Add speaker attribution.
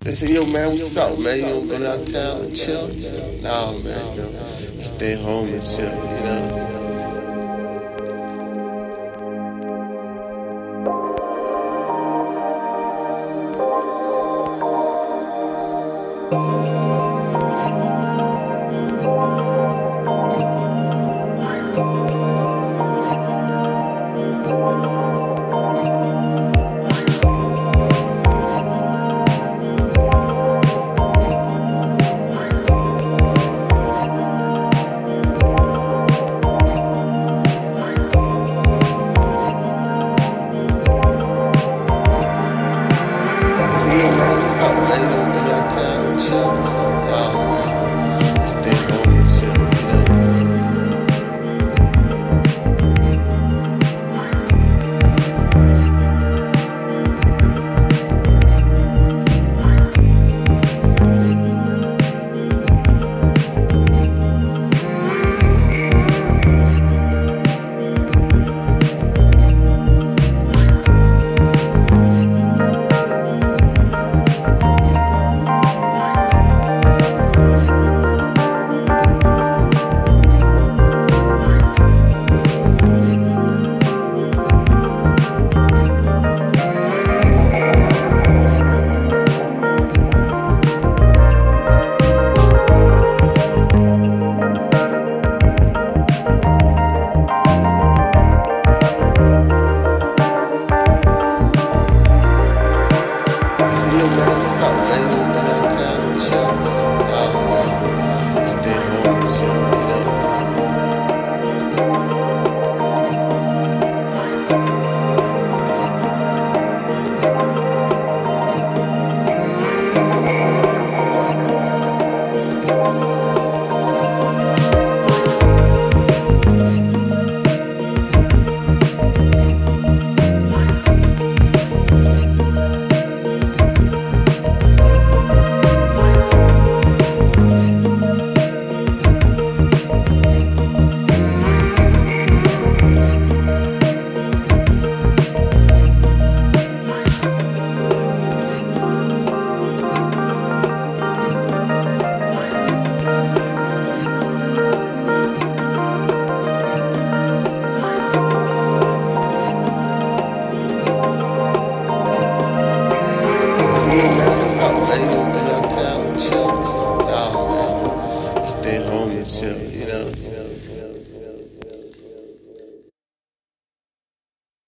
Speaker 1: They say, yo, man, what's up, man? You don't go downtown and chill? Nah, man, you know, stay home and chill, you know? They say, yo, man, what's up, man? You don't go downtown and chill? Nah, man, stay home and chill, you know? They say, yo, man, what's up, man?